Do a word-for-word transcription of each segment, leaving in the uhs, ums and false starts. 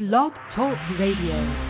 Blog Talk Radio.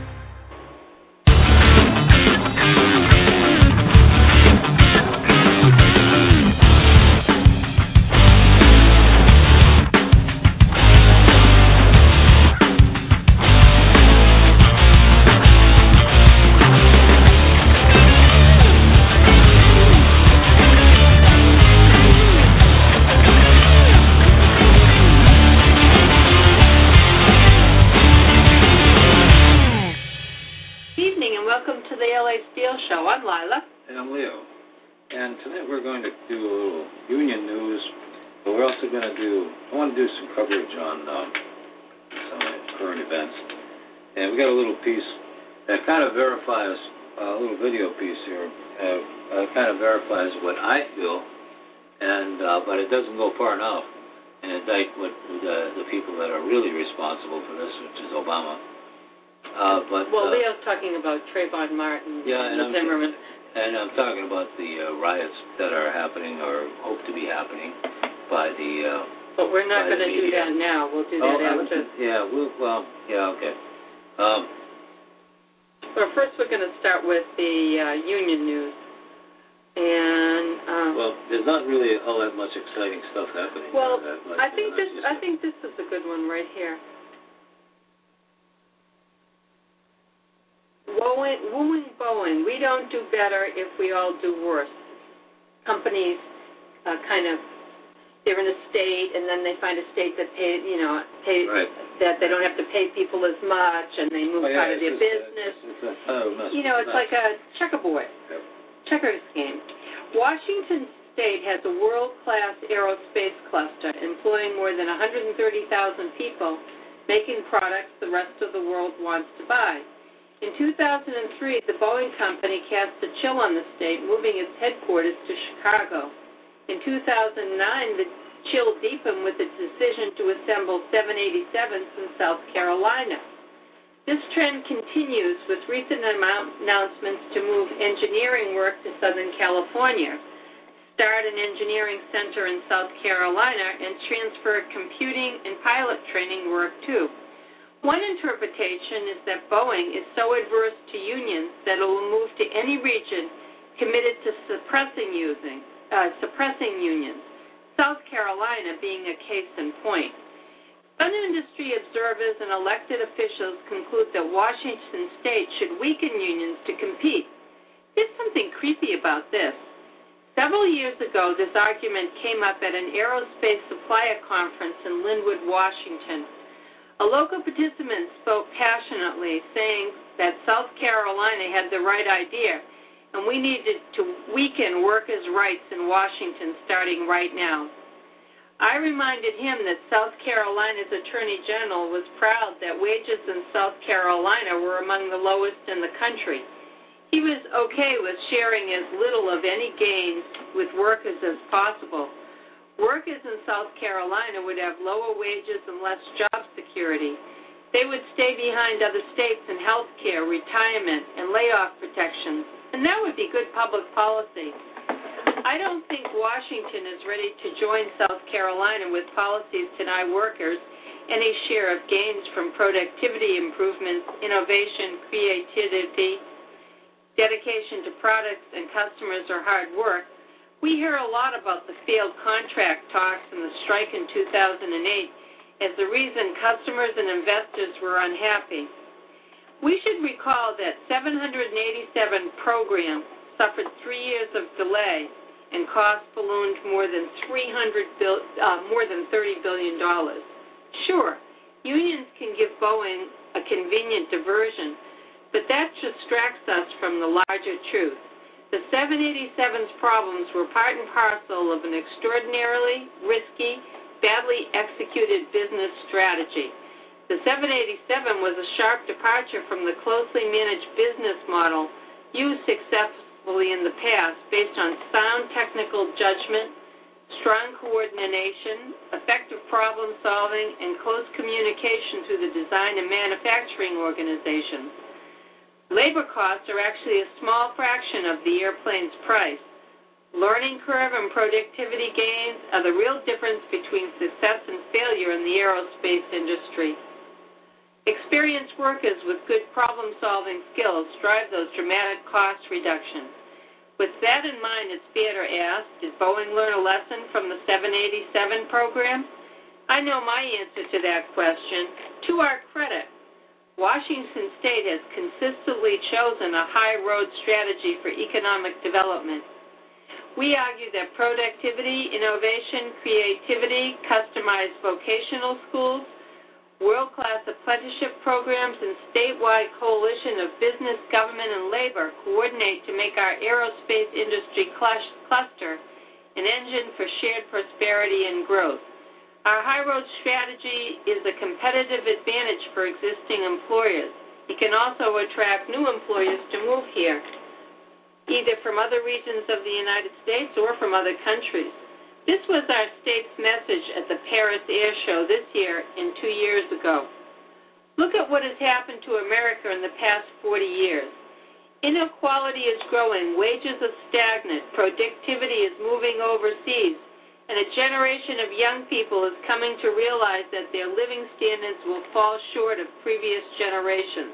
Trayvon Martin, yeah, and I'm, Zimmerman. And I'm talking about the uh, riots that are happening or hope to be happening by the. Uh, but we're not going to do that now. We'll do that oh, after. Yeah. We'll, well. Yeah. Okay. Um, well, first we're going to start with the uh, union news, and. Um, well, there's not really all that much exciting stuff happening. Well, that, like, I think this. I think this is a good one right here. Wooing, wooing, Boeing. We don't do better if we all do worse. Companies uh, kind of, they're in a state, and then they find a state that pay, you know, pay, right. that they don't have to pay people as much, and they move oh, yeah, out of their just, business. Uh, it's a, oh, mess, you know, it's mess. like a checkerboard, yep. checkers game. Washington State has a world-class aerospace cluster employing more than one hundred thirty thousand people, making products the rest of the world wants to buy. In two thousand three, the Boeing company cast a chill on the state, moving its headquarters to Chicago. In two thousand nine, the chill deepened with its decision to assemble seven eighty-sevens in South Carolina. This trend continues with recent announcements to move engineering work to Southern California, start an engineering center in South Carolina, and transfer computing and pilot training work too. One interpretation is that Boeing is so adverse to unions that it will move to any region committed to suppressing using, uh, suppressing unions, South Carolina being a case in point. Some industry observers and elected officials conclude that Washington State should weaken unions to compete. There's something creepy about this. Several years ago, this argument came up at an aerospace supplier conference in Linwood, Washington. A local participant spoke passionately, saying that South Carolina had the right idea, and we needed to weaken workers' rights in Washington starting right now. I reminded him that South Carolina's Attorney General was proud that wages in South Carolina were among the lowest in the country. He was okay with sharing as little of any gains with workers as possible. Workers in South Carolina would have lower wages and less job security. They would stay behind other states in health care, retirement, and layoff protections, and that would be good public policy. I don't think Washington is ready to join South Carolina with policies to deny workers any share of gains from productivity improvements, innovation, creativity, dedication to products and customers, or hard work. We hear a lot about the failed contract talks and the strike in two thousand eight as the reason customers and investors were unhappy. We should recall that seven hundred eighty-seven programs suffered three years of delay and costs ballooned more than three hundred bil- uh, more than thirty billion dollars. Sure, unions can give Boeing a convenient diversion, but that distracts us from the larger truth. The seven eighty-seven's problems were part and parcel of an extraordinarily risky, badly executed business strategy. The seven eighty-seven was a sharp departure from the closely managed business model used successfully in the past based on sound technical judgment, strong coordination, effective problem solving, and close communication through the design and manufacturing organizations. Labor costs are actually a small fraction of the airplane's price. Learning curve and productivity gains are the real difference between success and failure in the aerospace industry. experienced workers with good problem-solving skills drive those dramatic cost reductions. With that in mind, it's fair to ask, did Boeing learn a lesson from the seven eighty-seven program? I know my answer to that question. To our credit, Washington State has consistently chosen a high-road strategy for economic development. We argue that productivity, innovation, creativity, customized vocational schools, world-class apprenticeship programs, and statewide coalition of business, government, and labor coordinate to make our aerospace industry cluster an engine for shared prosperity and growth. Our high-road strategy is a competitive advantage for existing employers. It can also attract new employers to move here, either from other regions of the United States or from other countries. This was our state's message at the Paris Air Show this year and two years ago. Look at what has happened to America in the past forty years. Inequality is growing, wages are stagnant, productivity is moving overseas, and a generation of young people is coming to realize that their living standards will fall short of previous generations.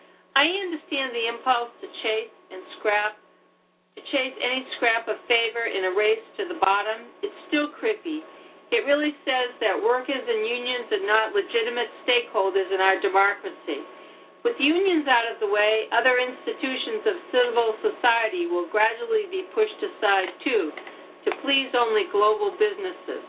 I understand the impulse to chase and scrap To chase any scrap of favor in a race to the bottom. It's still creepy. It really says that workers and unions are not legitimate stakeholders in our democracy. With unions out of the way, other institutions of civil society will gradually be pushed aside, too, to please only global businesses.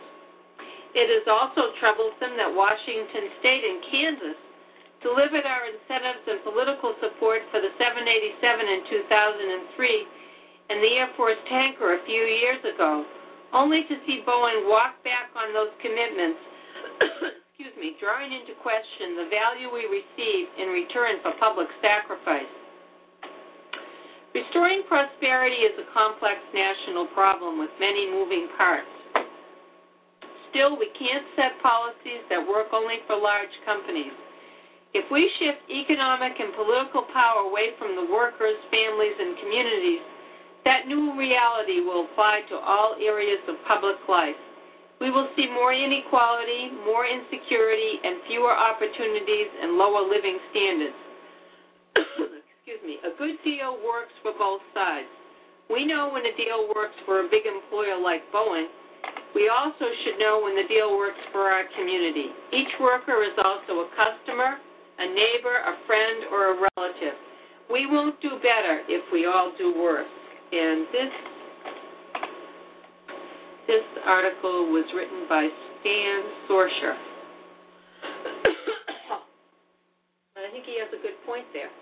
It is also troublesome that Washington State and Kansas delivered our incentives and political support for the seven eighty-seven in two thousand three and the Air Force tanker a few years ago, only to see Boeing walk back on those commitments, excuse me, drawing into question the value we receive in return for public sacrifice. Restoring prosperity is a complex national problem with many moving parts. Still, we can't set policies that work only for large companies. If we shift economic and political power away from the workers, families, and communities, that new reality will apply to all areas of public life. We will see more inequality, more insecurity, and fewer opportunities and lower living standards. Excuse me. A good deal works for both sides. We know when a deal works for a big employer like Boeing. We also should know when the deal works for our community. Each worker is also a customer, a neighbor, a friend, or a relative. We won't do better if we all do worse. And this this article was written by Stan Sorsha. I think he has a good point there.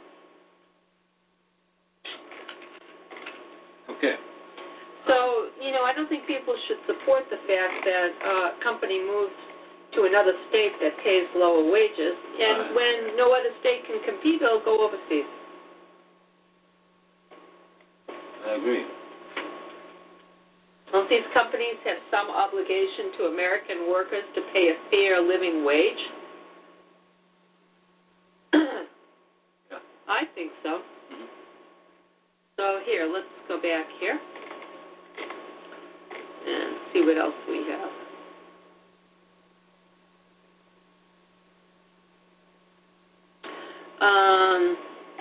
Okay. So, you know, I don't think people should support the fact that uh, a company moves to another state that pays lower wages, and right. when no other state can compete, they'll go overseas. I agree. Don't these companies have some obligation to American workers to pay a fair living wage? Yeah. I think so. Mm-hmm. So here, let's go back here and see what else we have. Um...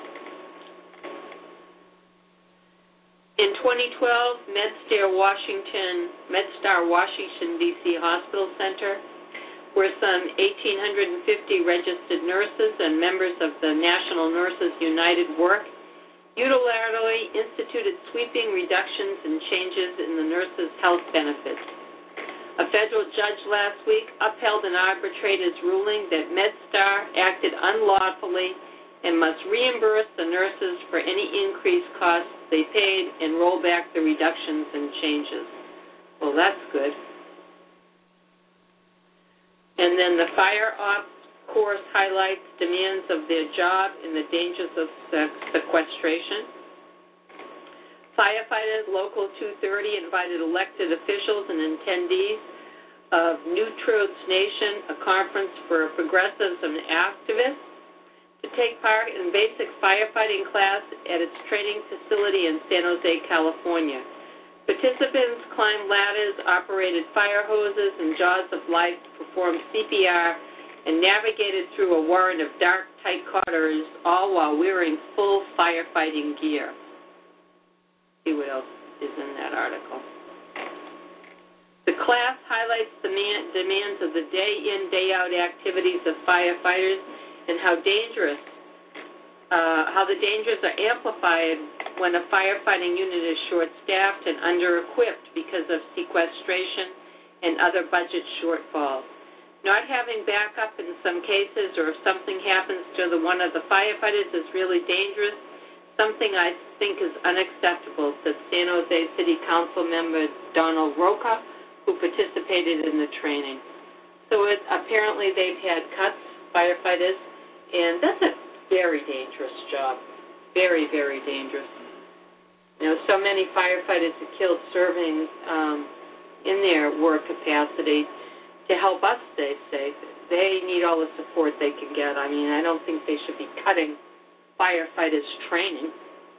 In twenty twelve, MedStar Washington, MedStar Washington, D C Hospital Center, where some one thousand eight hundred fifty registered nurses and members of the National Nurses United work, unilaterally instituted sweeping reductions and changes in the nurses' health benefits. A federal judge last week upheld an arbitrator's ruling that MedStar acted unlawfully and must reimburse the nurses for any increased costs they paid and roll back the reductions and changes. Well, that's good. And then the fire ops course highlights demands of their job and the dangers of sequestration. Firefighters Local two thirty invited elected officials and attendees of New Truths Nation, a conference for progressives and activists, to take part in basic firefighting class at its training facility in San Jose, California. Participants climbed ladders, operated fire hoses and jaws of life, performed C P R, and navigated through a warren of dark, tight quarters, all while wearing full firefighting gear. See what else is in that article. The class highlights the man, demands of the day-in, day-out activities of firefighters and how dangerous, uh, how the dangers are amplified when a firefighting unit is short-staffed and under-equipped because of sequestration and other budget shortfalls. Not having backup in some cases, or if something happens to the, one of the firefighters, is really dangerous, something I think is unacceptable, said San Jose City Council member Donald Roca, who participated in the training. So it, apparently they've had cuts, firefighters, and that's a very dangerous job. Very, very dangerous. You know, so many firefighters are killed serving um, in their work capacity to help us stay safe. They need all the support they can get. I mean, I don't think they should be cutting firefighters' training.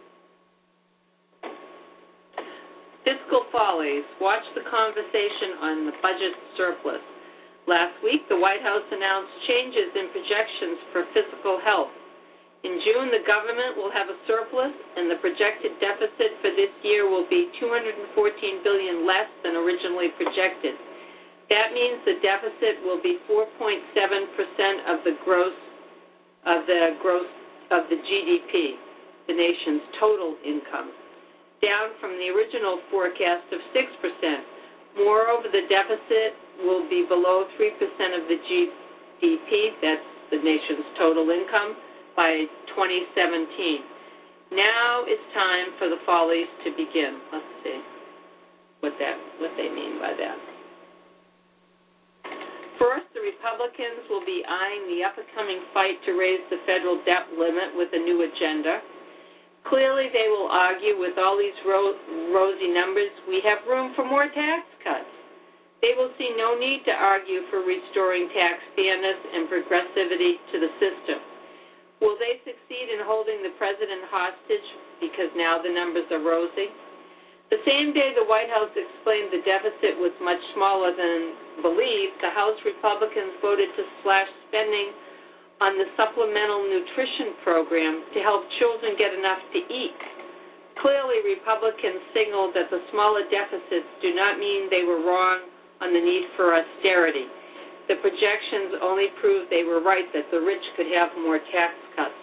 Fiscal follies. Watch the conversation on the budget surplus. Last week, the White House announced changes in projections for fiscal health. In June, the government will have a surplus, and the projected deficit for this year will be two hundred fourteen billion dollars less than originally projected. That means the deficit will be four point seven percent of the gross of the gross of the G D P, the nation's total income, down from the original forecast of six percent. Moreover, the deficit will be below three percent of the G D P, that's the nation's total income, by twenty seventeen. Now it's time for the follies to begin. Let's see what that what they mean by that. First, the Republicans will be eyeing the upcoming fight to raise the federal debt limit with a new agenda. Clearly, they will argue, with all these ro- rosy numbers, we have room for more tax cuts. They will see no need to argue for restoring tax fairness and progressivity to the system. Will they succeed in holding the president hostage because now the numbers are rosy? The same day the White House explained the deficit was much smaller than believed, the House Republicans voted to slash spending on the Supplemental Nutrition Program to help children get enough to eat. Clearly, Republicans signaled that the smaller deficits do not mean they were wrong on the need for austerity. The projections only proved they were right, that the rich could have more tax cuts.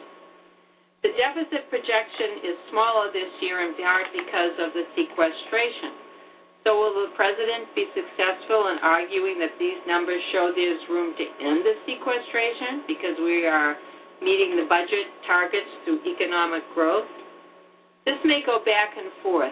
The deficit projection is smaller this year in part because of the sequestration. So will the president be successful in arguing that these numbers show there's room to end the sequestration because we are meeting the budget targets through economic growth? This may go back and forth.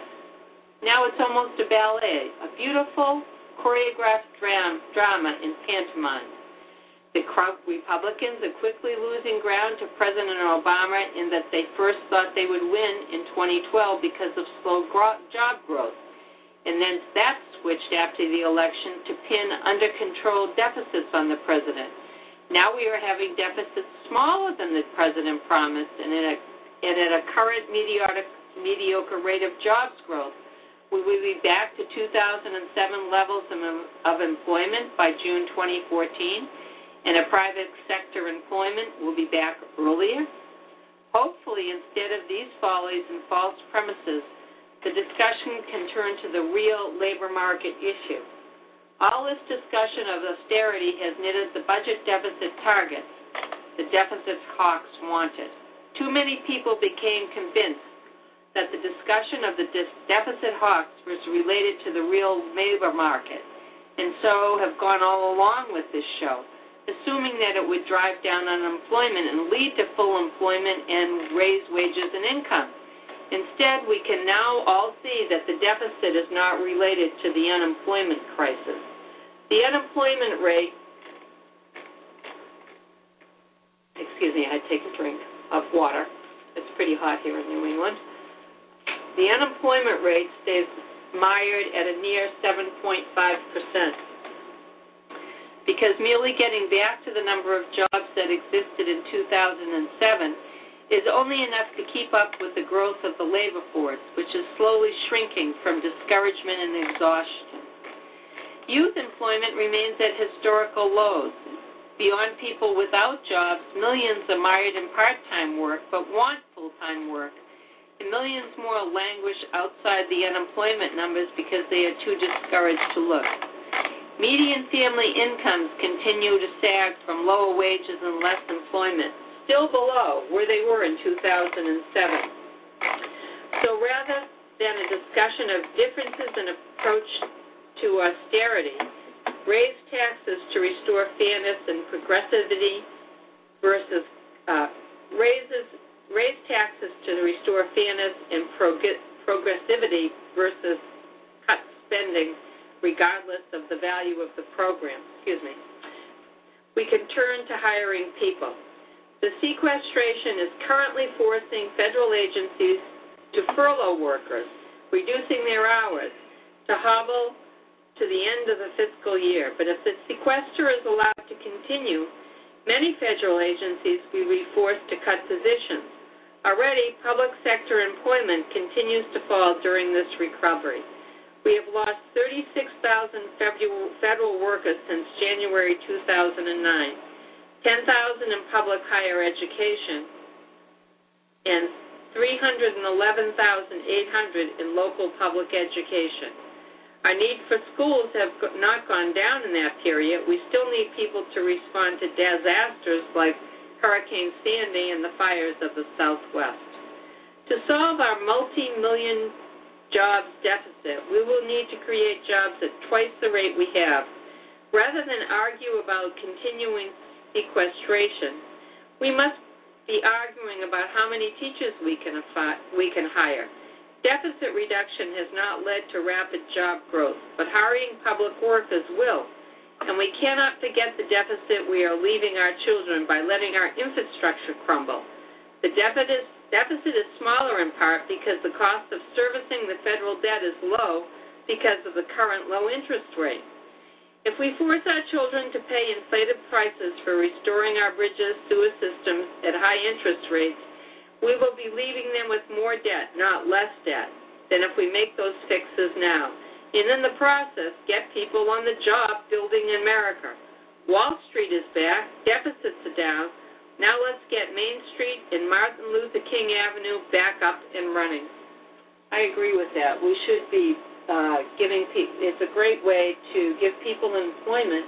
Now it's almost a ballet, a beautiful choreographed dram- drama in pantomime. The Republicans are quickly losing ground to President Obama in that they first thought they would win in twenty twelve because of slow gro- job growth, and then that switched after the election to pin under-controlled deficits on the president. Now we are having deficits smaller than the president promised, and at a, and at a current mediocre, mediocre rate of jobs growth. We will be back to two thousand seven levels of, of employment by June twenty fourteen, and a private sector employment will be back earlier. Hopefully, instead of these follies and false premises, the discussion can turn to the real labor market issue. All this discussion of austerity has knitted the budget deficit targets the deficit hawks wanted. Too many people became convinced that the discussion of the deficit hawks was related to the real labor market, and so have gone all along with this show, assuming that it would drive down unemployment and lead to full employment and raise wages and income. Instead, we can now all see that the deficit is not related to the unemployment crisis. The unemployment rate, excuse me, I had to take a drink of water. It's pretty hot here in New England. The unemployment rate stays mired at a near seven point five percent. Because merely getting back to the number of jobs that existed in two thousand seven is only enough to keep up with the growth of the labor force, which is slowly shrinking from discouragement and exhaustion. Youth employment remains at historical lows. Beyond people without jobs, millions are mired in part-time work but want full-time work. And millions more languish outside the unemployment numbers because they are too discouraged to look. Median family incomes continue to sag from lower wages and less employment, still below where they were in two thousand seven. So rather than a discussion of differences in approach to austerity, raise taxes to restore fairness and progressivity versus uh, raises raise taxes to restore fairness and prog- progressivity versus cut spending regardless of the value of the program. Excuse me. We can turn to hiring people. The sequestration is currently forcing federal agencies to furlough workers, reducing their hours, to hobble to the end of the fiscal year. But if the sequester is allowed to continue, many federal agencies will be forced to cut positions. Already, public sector employment continues to fall during this recovery. We have lost thirty-six thousand federal workers since January two thousand nine, ten thousand in public higher education, and three hundred eleven thousand eight hundred in local public education. Our need for schools have not gone down in that period. We still need people to respond to disasters like Hurricane Sandy and the fires of the Southwest. To solve our multi-million jobs deficit, we will need to create jobs at twice the rate we have. Rather than argue about continuing sequestration, we must be arguing about how many teachers we can we can hire. Deficit reduction has not led to rapid job growth, but hiring public workers will. And we cannot forget the deficit we are leaving our children by letting our infrastructure crumble. The deficit, deficit is smaller in part because the cost of servicing the federal debt is low because of the current low interest rate. If we force our children to pay inflated prices for restoring our bridges, sewer systems at high interest rates, we will be leaving them with more debt, not less debt, than if we make those fixes now. And in the process, get people on the job building America. Wall Street is back, deficits are down. Now let's get Main Street and Martin Luther King Avenue back up and running. I agree with that. We should be uh, giving people, it's a great way to give people employment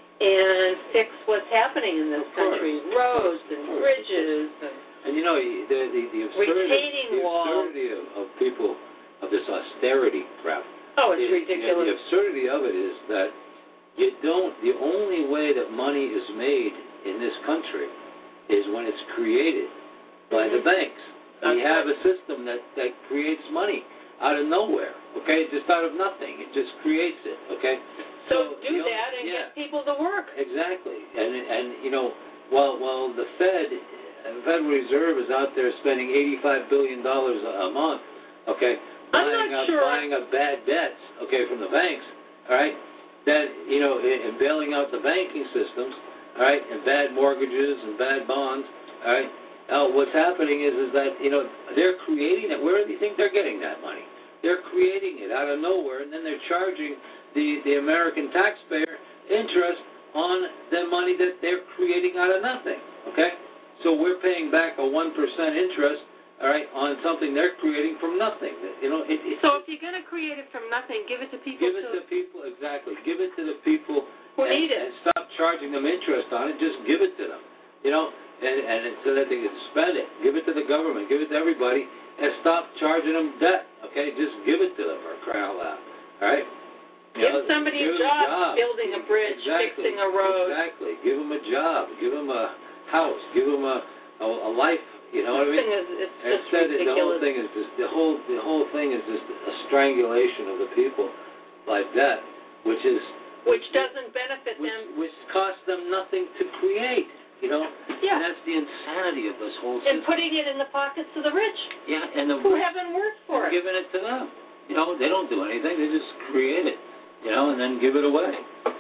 and fix what's happening in this country, roads and bridges. And, and you know, the, the, the absurdity, retaining the walls. absurdity of, of people, of this austerity crap. Oh, it's is, ridiculous. The absurdity of it is that you don't, the only way that money is made in this country is when it's created by mm-hmm. the banks. That's we have right. a system that, that creates money out of nowhere, okay, just out of nothing. It just creates it, okay? So, so do you know, that and yeah. get people to work. Exactly. And, and you know, while, while the Fed, the Federal Reserve is out there spending eighty-five billion dollars a month, okay, I'm buying not up, sure. buying up bad debts, okay, from the banks, all right, that, you know, and bailing out the banking systems, all right, and bad mortgages and bad bonds, all right. Now, what's happening is, is that, you know, they're creating it. Where do you think they're getting that money? They're creating it out of nowhere, and then they're charging the, the American taxpayer interest on the money that they're creating out of nothing, okay? So we're paying back a one percent interest, all right, on something they're creating from nothing. You know, it, it, so if you're going to create it from nothing, give it to people. Give it to, to people, exactly. Give it to the people who and, need it. And stop charging them interest on it. Just give it to them, you know, and, and so that they can spend it. Give it to the government. Give it to everybody, and stop charging them debt. Okay, just give it to them for crying out loud. All right. You give know, somebody give a job, a job, building a bridge, exactly. fixing a road. Exactly. Give them a job. Give them a house. Give them a a, a life. You know this what I mean? Thing is, it's just Instead, ridiculous. the whole thing is just the whole the whole thing is just a strangulation of the people like that, which is which doesn't benefit which, them, which costs them nothing to create. You know, yeah. And that's the insanity of this whole and system. putting it in the pockets of the rich. Yeah, and the who rich, haven't worked for and it. Giving it to them. You know, they don't do anything; they just create it. You know, and then give it away.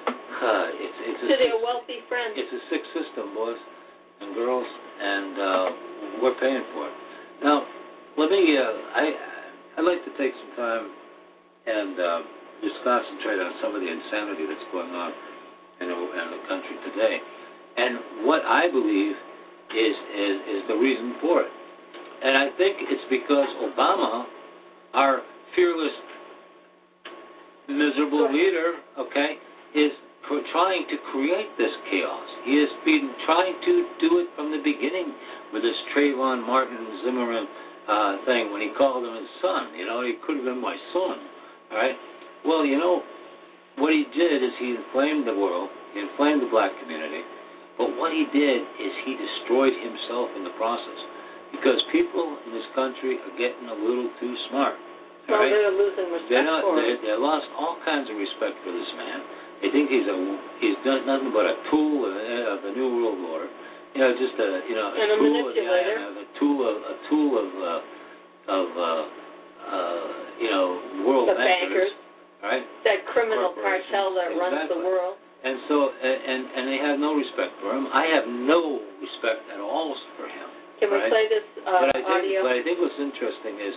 Uh, it's it's to a their sick, wealthy friends. It's a sick system, boys and girls, and uh, we're paying for it. Now, let me. Uh, I I'd like to take some time and uh, just concentrate on some of the insanity that's going on in, a, in the country today. And what I believe is, is, is the reason for it. And I think it's because Obama, our fearless, miserable leader, okay, is trying to create this chaos. He has been trying to do it from the beginning with this Trayvon Martin Zimmerman uh, thing when he called him his son. You know, he could have been my son, all right? Well, you know, what he did is he inflamed the world, he inflamed the black community, but what he did is he destroyed himself in the process because people in this country are getting a little too smart. Well, right? they're losing respect they're not, for him. They lost all kinds of respect for this man. They think he's a he's done nothing but a tool of, of the New World Order. You know, just a you know a and a tool manipulator. Of, yeah, a tool of a tool of uh, of uh, uh, you know world the bankers, right? That criminal cartel that exactly. runs the world. And so and and they have no respect for him. I have no respect at all for him. Can we right? play this uh, but I think, audio? But I think what's interesting is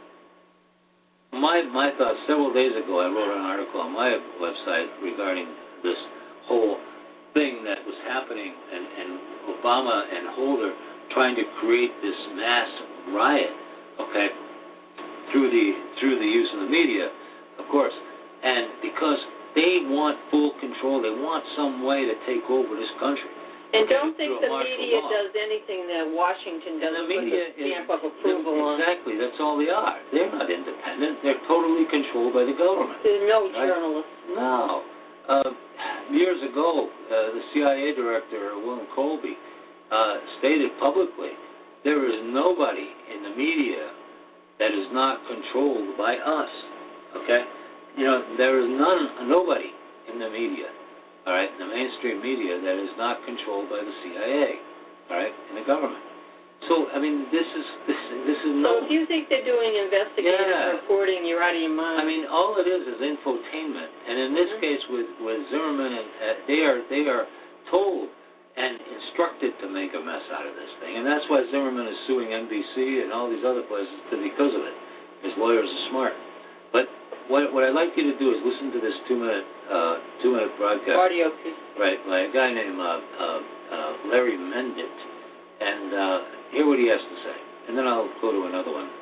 my my thoughts. Several days ago, I wrote an article on my website regarding this whole thing that was happening, and, and Obama and Holder trying to create this mass riot, okay, through the through the use of the media, of course, and because they want full control, they want some way to take over this country. And okay, don't think the media law. does anything that Washington doesn't put the stamp is, of approval on. Exactly, that's all they are. They're not independent. They're totally controlled by the government. There's no right? journalists. No. Uh, years ago, uh, the C I A director, William Colby, uh, stated publicly, there is nobody in the media that is not controlled by us. Okay? You know, there is none, nobody in the media, all right, in the mainstream media that is not controlled by the C I A, all right, in the government. So, I mean, this is this this is no. So if you think they're doing investigative yeah. reporting, you're out of your mind. I mean, all it is is infotainment, and in this mm-hmm. case, with with Zimmerman, and uh, they are they are told and instructed to make a mess out of this thing, and that's why Zimmerman is suing N B C and all these other places to, because of it. His lawyers are smart, but. What, what I'd like you to do is listen to this two-minute uh, two-minute broadcast. Audio piece. Right, by a guy named uh, uh, uh, Larry Mendit, and uh, hear what he has to say, and then I'll go to another one.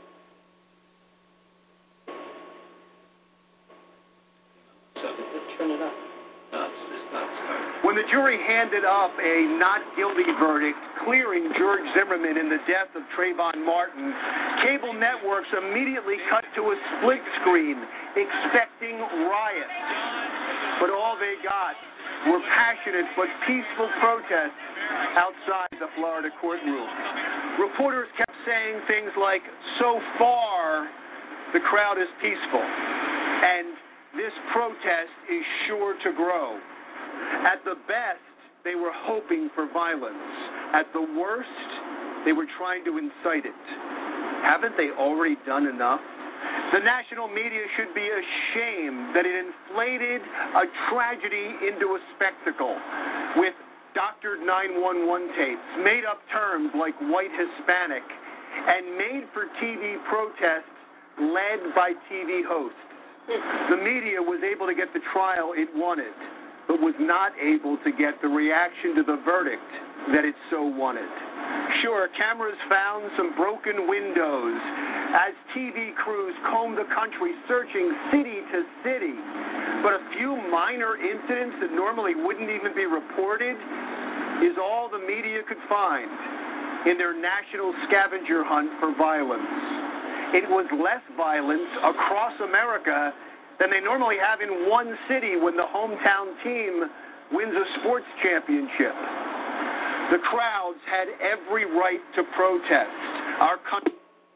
Second. Let's turn it up. No, it's, it's not starting. When the jury handed up a not guilty verdict clearing George Zimmerman in the death of Trayvon Martin, cable networks immediately cut to a split screen expecting riots. But all they got were passionate but peaceful protests outside the Florida courtroom. Reporters kept saying things like, "So far, the crowd is peaceful, and this protest is sure to grow." At the best, they were hoping for violence. At the worst, they were trying to incite it. Haven't they already done enough? The national media should be ashamed that it inflated a tragedy into a spectacle with doctored nine one one tapes, made up terms like white Hispanic, and made-for-T V protests led by T V hosts. The media was able to get the trial it wanted, but was not able to get the reaction to the verdict that it so wanted. Sure, cameras found some broken windows as T V crews combed the country searching city to city, but a few minor incidents that normally wouldn't even be reported is all the media could find in their national scavenger hunt for violence. It was less violence across America than they normally have in one city when the hometown team wins a sports championship. The crowds had every right to protest. Our country...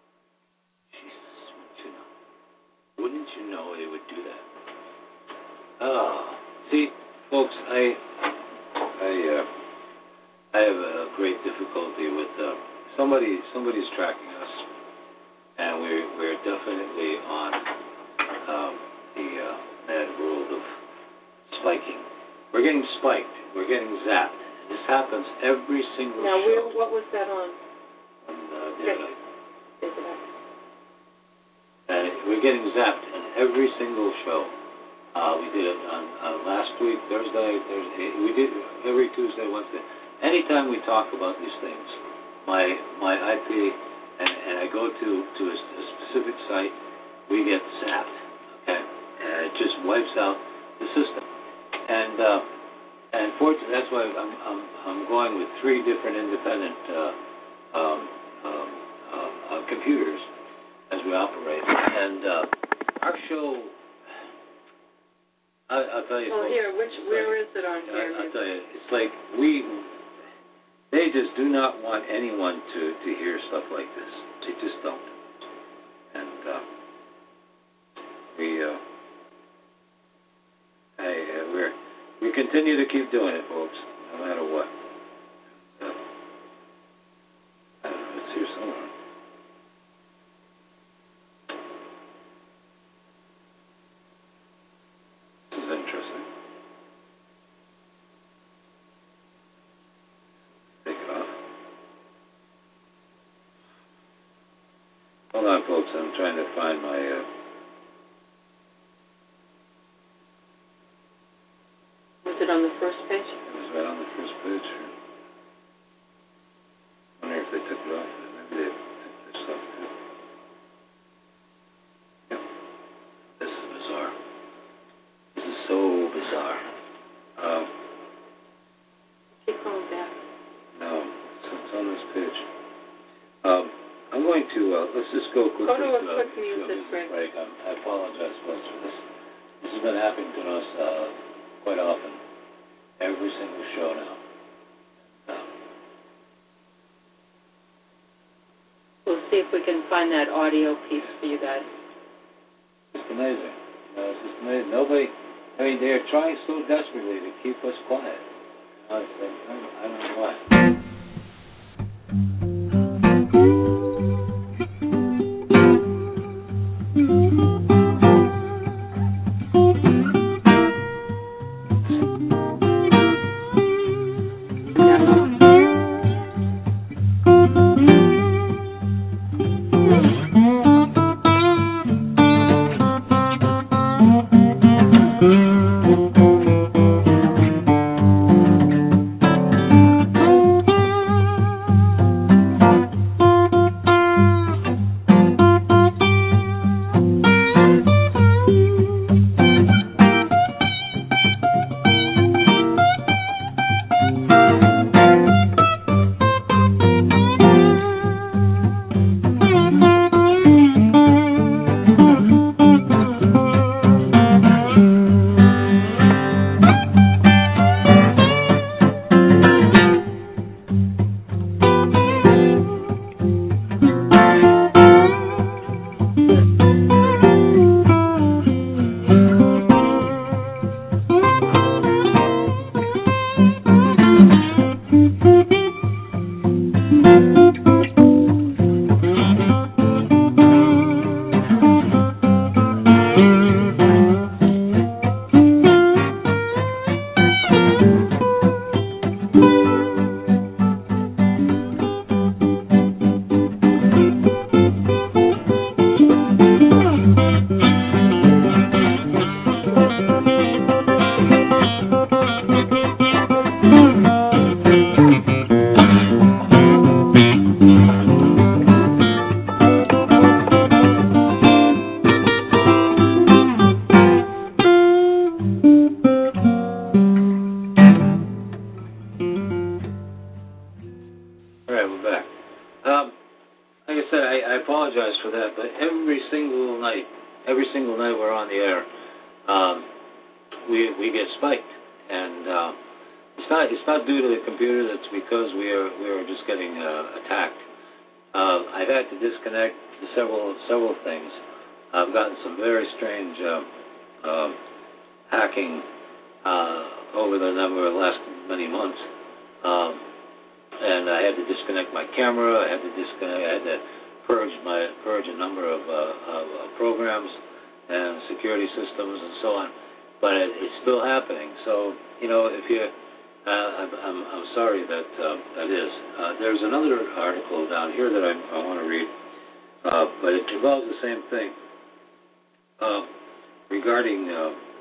Jesus, wouldn't you know they would do that? Oh, see, folks, I, I, uh, I have a great difficulty with uh, somebody. Somebody's tracking us, and we're we're definitely on um, the uh, mad world of spiking. We're getting spiked. We're getting zapped. This happens every single now, show. Now, what was that on? On uh, the other night. Is it? And we're getting zapped in every single show. Uh, we did it on uh, last week, Thursday, Thursday. We did every Tuesday, Wednesday. Anytime we talk about these things, my my I P and, and I go to, to a, a specific site, we get zapped. Okay, and it just wipes out the system. And uh, and fortunately, that's why I'm I'm I'm going with three different independent uh, um, um, uh, uh, computers as we operate. And uh, our show. I, I'll tell you. Well, folks, here, which where like, is it on here? I, I'll tell you, it's like we. They just do not want anyone to, to hear stuff like this. They just don't. And uh, we, uh, hey, uh, we're we continue to keep doing it, folks, no matter what. So, I don't know, it's here somewhere. This is interesting. Take it off. Hold on, folks. I'm trying to find my. Uh, Was it on the first page? it was right on the first page. I wonder if they took it off. Maybe they took this off too. Yep. This is bizarre. This is so bizarre. Um, Keep going back. no, it's, it's on this page. Um, I'm going to, uh, let's just go quickly. Go to a uh, quick to a music break. break. I'm, I apologize for this. This has been happening to us uh, quite often. Every single show now. Um, We'll see if we can find that audio piece for you guys. it's amazing. You know, it's just amazing. Nobody, I mean, they're trying so desperately to keep us quiet. You know, it's like, I don't, I don't know why.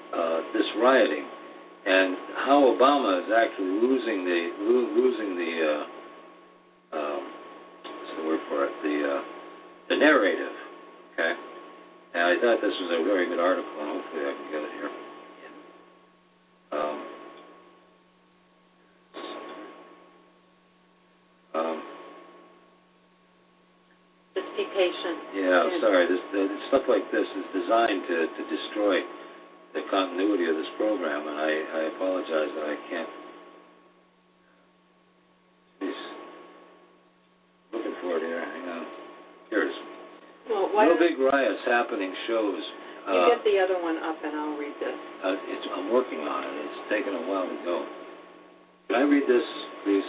uh, this rioting and how Obama is actually losing the lo- losing the uh, um, what's the word for it the uh, the narrative. Okay, and I thought this was a very good article, and hopefully I can get it here. Um, um, Just be patient. yeah, I'm sorry. This the, stuff like this is designed to, to destroy the continuity of this program, and I, I apologize that I can't. Jeez. Looking for it here. Hang on. Here it is. Well, why No don't big riots happening shows. you Uh, get the other one up and I'll read this. uh, it's, I'm working on it. It's taken a while to go. Can I read this, please?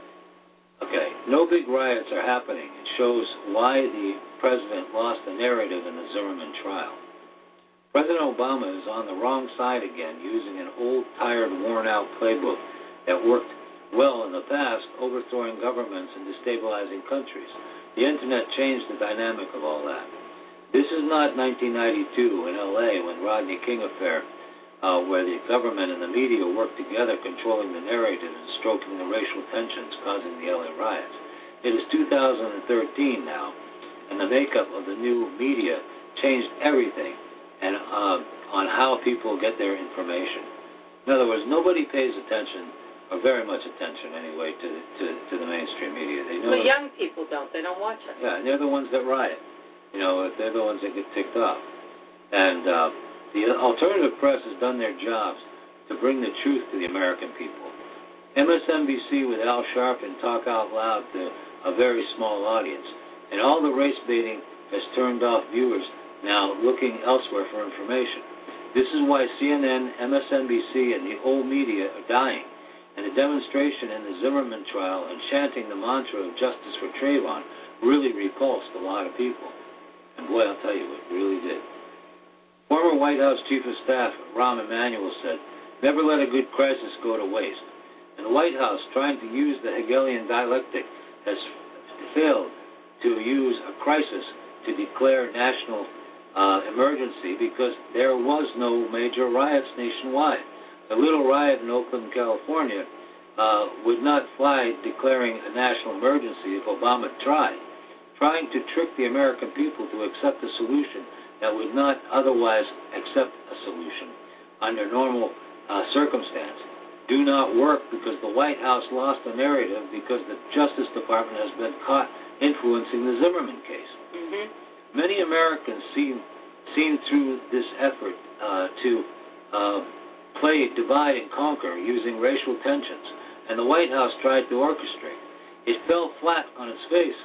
Okay. No big riots are happening. It shows why the president lost the narrative in the Zimmerman trial. President Obama is on the wrong side again, using an old, tired, worn-out playbook that worked well in the past, overthrowing governments and destabilizing countries. The Internet changed the dynamic of all that. This is not nineteen ninety-two in L A when Rodney King affair, uh, where the government and the media worked together controlling the narrative and stroking the racial tensions causing the L A riots. It is two thousand thirteen now, and the makeup of the new media changed everything and uh, on how people get their information. In other words, nobody pays attention, or very much attention anyway, to to, to the mainstream media. They know Well, young people don't. They don't watch it. Yeah, and they're the ones that riot. You know, they're the ones that get ticked off. And uh, the alternative press has done their jobs to bring the truth to the American people. M S N B C with Al Sharpton talk out loud to a very small audience. And all the race baiting has turned off viewers now looking elsewhere for information. This is why C N N, M S N B C, and the old media are dying. And the demonstration in the Zimmerman trial and chanting the mantra of justice for Trayvon really repulsed a lot of people. And boy, I'll tell you, it really did. Former White House Chief of Staff Rahm Emanuel said, "Never let a good crisis go to waste." And the White House, trying to use the Hegelian dialectic, has failed to use a crisis to declare national uh, emergency because there was no major riots nationwide. The little riot in Oakland, California, uh, would not fly declaring a national emergency if Obama tried. Trying to trick the American people to accept a solution that would not otherwise accept a solution under normal uh, circumstance do not work because the White House lost the narrative because the Justice Department has been caught influencing the Zimmerman case. Mm-hmm. Many Americans see, seen through this effort uh, to uh, play divide and conquer using racial tensions, and the White House tried to orchestrate. It fell flat on its face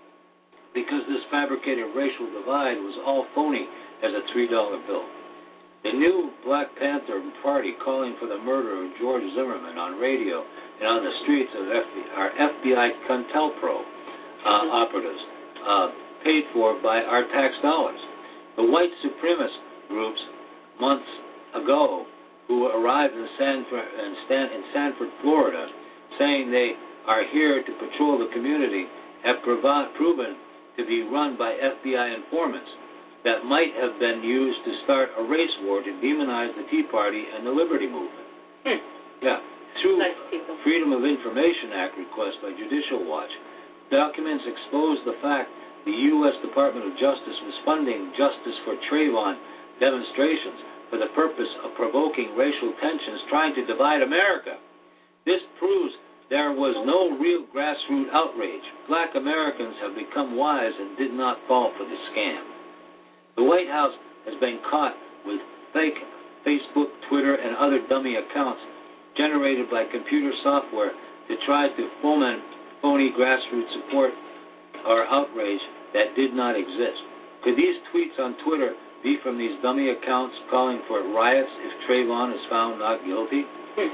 because this fabricated racial divide was all phony as a three dollar bill. The new Black Panther Party calling for the murder of George Zimmerman on radio and on the streets of F B I, our F B I CONTELPRO uh, operatives, uh, paid for by our tax dollars. The white supremacist groups months ago who arrived in, Sanford, in, Stan, in Sanford, Florida, saying they are here to patrol the community, have provi- proven to be run by F B I informants that might have been used to start a race war to demonize the Tea Party and the Liberty Movement. Hmm. Yeah. Through Nice people. Freedom of Information Act request by Judicial Watch, documents expose the fact the U S Department of Justice was funding Justice for Trayvon demonstrations for the purpose of provoking racial tensions trying to divide America. This proves there was no real grassroots outrage. Black Americans have become wise and did not fall for the scam. The White House has been caught with fake Facebook, Twitter, and other dummy accounts generated by computer software to try to foment phony grassroots support or outrage that did not exist. Could these tweets on Twitter be from these dummy accounts calling for riots if Trayvon is found not guilty?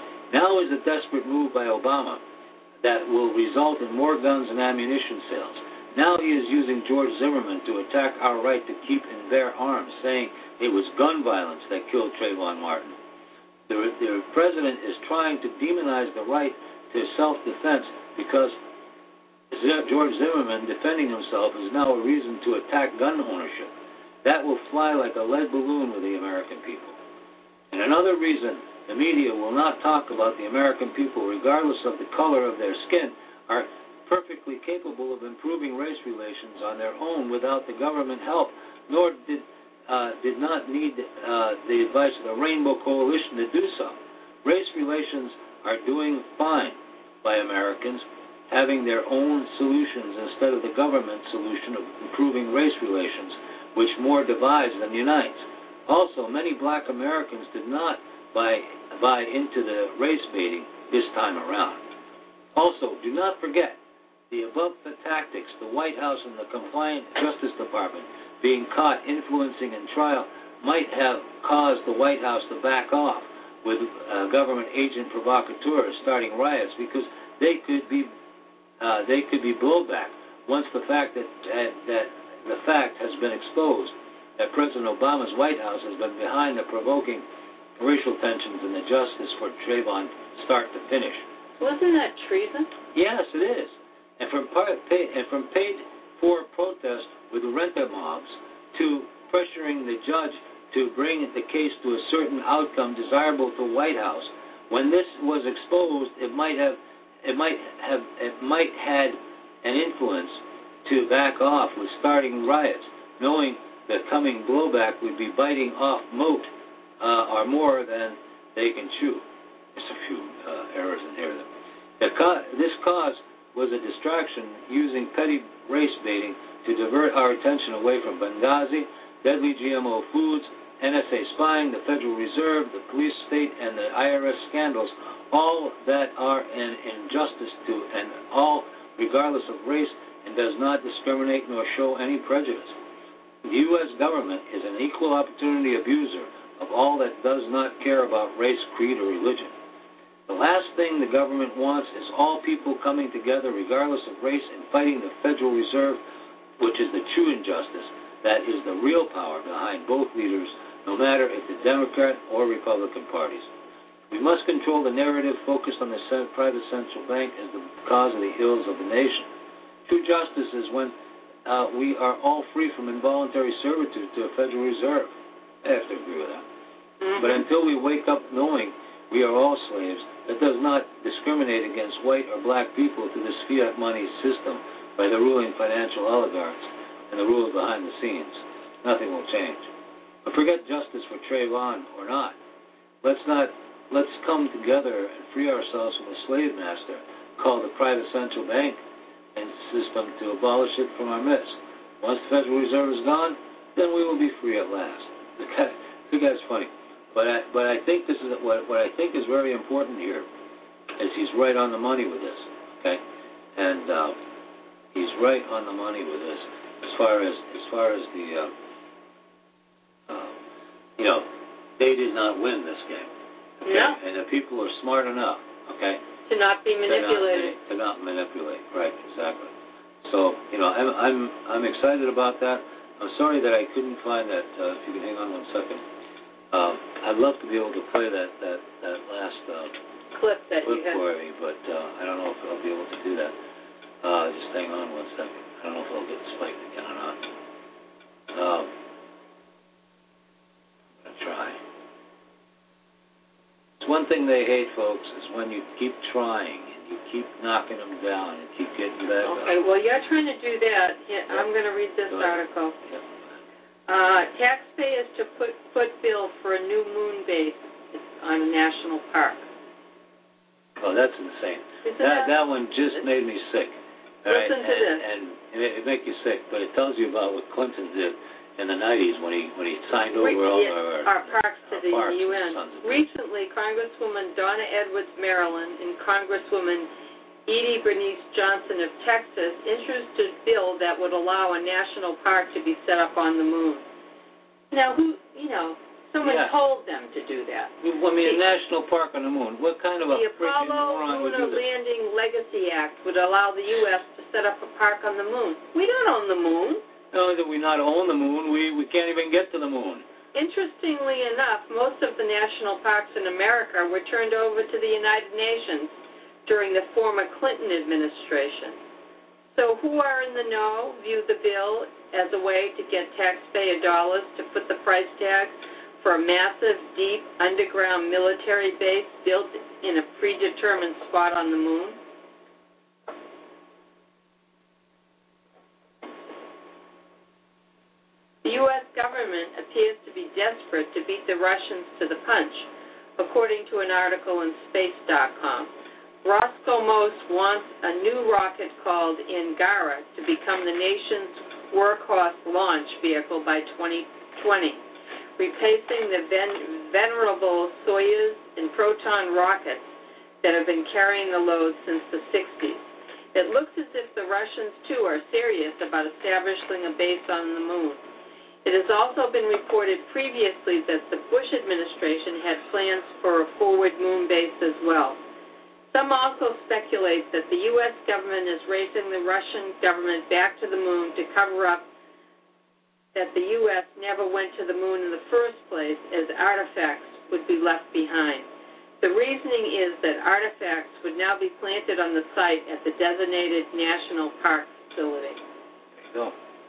Now is a desperate move by Obama that will result in more guns and ammunition sales. Now he is using George Zimmerman to attack our right to keep and bear arms, saying it was gun violence that killed Trayvon Martin. The, the president is trying to demonize the right to self-defense because George Zimmerman defending himself is now a reason to attack gun ownership. That will fly like a lead balloon with the American people. And another reason the media will not talk about the American people, regardless of the color of their skin, are perfectly capable of improving race relations on their own without the government help, nor did uh, did not need uh, the advice of the Rainbow Coalition to do so. Race relations are doing fine by Americans having their own solutions instead of the government solution of improving race relations, which more divides than unites. Also, many black Americans did not buy, buy into the race baiting this time around. Also, do not forget the above the tactics, the White House and the compliant Justice Department being caught influencing in trial might have caused the White House to back off with uh, government agent provocateurs starting riots, because they could be uh, they could be blowback once the fact that uh, that the fact has been exposed that President Obama's White House has been behind the provoking racial tensions in the justice for Trayvon start to finish. Wasn't that treason? Yes, it is. And from part, pay, and from paid for protest with renter mobs to pressuring the judge to bring the case to a certain outcome desirable to White House. When this was exposed, it might have, it might have, it might had an influence to back off with starting riots, knowing that coming blowback would be biting off moat uh, or more than they can chew. There's a few uh, errors in here. The co- this cause was a distraction using petty race baiting to divert our attention away from Benghazi, deadly G M O foods, N S A spying, the Federal Reserve, the police state, and the I R S scandals, all that are an injustice to, and all regardless of race, and does not discriminate nor show any prejudice. The U S government is an equal opportunity abuser of all that does not care about race, creed, or religion. The last thing the government wants is all people coming together regardless of race and fighting the Federal Reserve, which is the true injustice. That is the real power behind both leaders, no matter if the Democrat or Republican parties. We must control the narrative focused on the private central bank as the cause of the ills of the nation. True justice is when uh, we are all free from involuntary servitude to a Federal Reserve. I have to agree with that. Mm-hmm. But until we wake up knowing we are all slaves, that does not discriminate against white or black people to this fiat money system by the ruling financial oligarchs and the rules behind the scenes, nothing will change. But forget justice for Trayvon or not. Let's not. Let's come together and free ourselves from the slave master called the private central bank and system to abolish it from our midst. Once the Federal Reserve is gone, then we will be free at last. The guy, the guy's funny. But I, but I think this is what what I think is very important here is he's right on the money with this, okay? And uh, he's right on the money with this as far as as far as the uh, uh, you know, they did not win this game, okay? No. And the people are smart enough, okay, to not be manipulated. To not, to not manipulate, right? Exactly. So you know, I'm I'm I'm excited about that. I'm sorry that I couldn't find that. Uh, if you can hang on one second. Um, I'd love to be able to play that that that last uh, clip that clip you had. for me, but uh, I don't know if I'll be able to do that. Uh, just hang on one second. I don't know if I'll get spiked again or not. Um, I'm gonna try. It's one thing they hate, folks, is when you keep trying and you keep knocking them down and keep getting back up. Okay, well, you're trying to do that. Yeah, Yep. I'm going to read this Go ahead. article. Yep. Uh, taxpayers to put foot bill for a new moon base on a national park. Oh, that's insane. Isn't That that? that one just made me sick. All right? Listen to and, this. And it, it make you sick, but it tells you about what Clinton did in the nineties when he when he signed over Re- all yeah, our, our parks to our the parks U and N. sons of Recently, Congresswoman Donna Edwards, Maryland, and Congresswoman Edie Bernice Johnson of Texas introduced a bill that would allow a national park to be set up on the moon. Now, who, you know, someone Yeah. told them to do that. I mean, a national park on the moon. What kind of a The freaking moron Apollo would do Lunar this? Landing Legacy Act would allow the U S to set up a park on the moon. We don't own the moon. Not only do we not own the moon, we, we can't even get to the moon. Interestingly enough, most of the national parks in America were turned over to the United Nations during the former Clinton administration. So who are in the know view the bill as a way to get taxpayer dollars to put the price tag for a massive, deep, underground military base built in a predetermined spot on the moon? The U S government appears to be desperate to beat the Russians to the punch, according to an article in space dot com. Roscosmos wants a new rocket called Angara to become the nation's workhorse launch vehicle by twenty twenty, replacing the ven- venerable Soyuz and Proton rockets that have been carrying the load since the sixties. It looks as if the Russians, too, are serious about establishing a base on the moon. It has also been reported previously that the Bush administration had plans for a forward moon base as well. Some also speculate that the U S government is racing the Russian government back to the moon to cover up that the U S never went to the moon in the first place, as artifacts would be left behind. The reasoning is that artifacts would now be planted on the site at the designated National Park facility. No.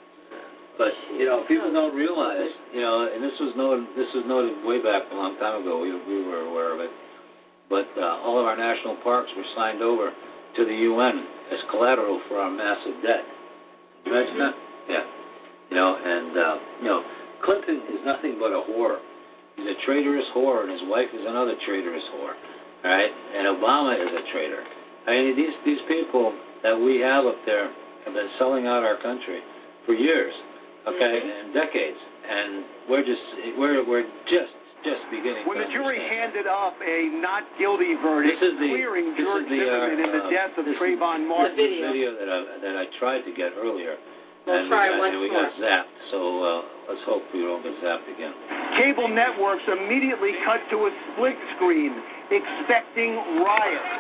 But, you know, people don't realize, you know, and this was noted, this was noted way back a long time ago. We, we were aware of it. But uh, all of our national parks were signed over to the U N as collateral for our massive debt. Can you imagine that? Yeah. You know, and, uh, you know, Clinton is nothing but a whore. He's a traitorous whore, and his wife is another traitorous whore. All right? And Obama is a traitor. I mean, these, these people that we have up there have been selling out our country for years. Okay, mm-hmm. and decades, and we're just we're we're just just beginning. When to the jury understand. handed up a not guilty verdict, this is the, clearing this George is the, Zimmerman uh, in the death of this Trayvon is, Martin. This is the video that I that I tried to get earlier, we'll and, try we got, once and we more. got zapped. So uh, let's hope we don't get zapped again. Cable networks immediately cut to a split screen, expecting riots,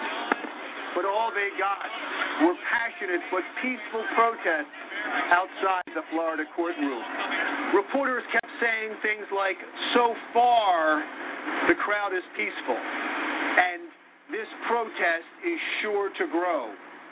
but all they got were passionate but peaceful protests outside the Florida courtroom. Reporters kept saying things like, "So far, the crowd is peaceful, and this protest is sure to grow."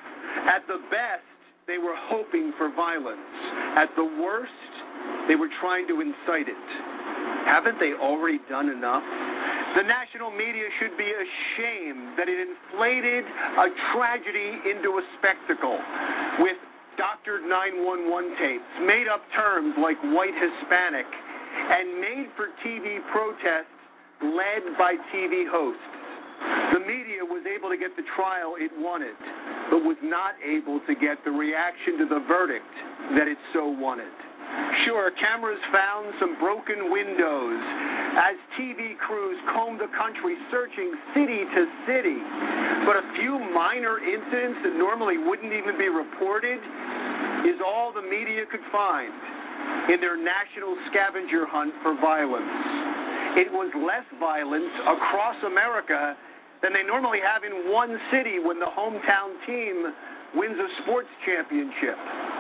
At the best, they were hoping for violence. At the worst, they were trying to incite it. Haven't they already done enough? The national media should be ashamed that it inflated a tragedy into a spectacle with doctored nine one one tapes, made up terms like white Hispanic, and made-for-T V protests led by T V hosts. The media was able to get the trial it wanted, but was not able to get the reaction to the verdict that it so wanted. Sure, cameras found some broken windows as T V crews combed the country searching city to city, but a few minor incidents that normally wouldn't even be reported is all the media could find in their national scavenger hunt for violence. It was less violence across America than they normally have in one city when the hometown team wins a sports championship.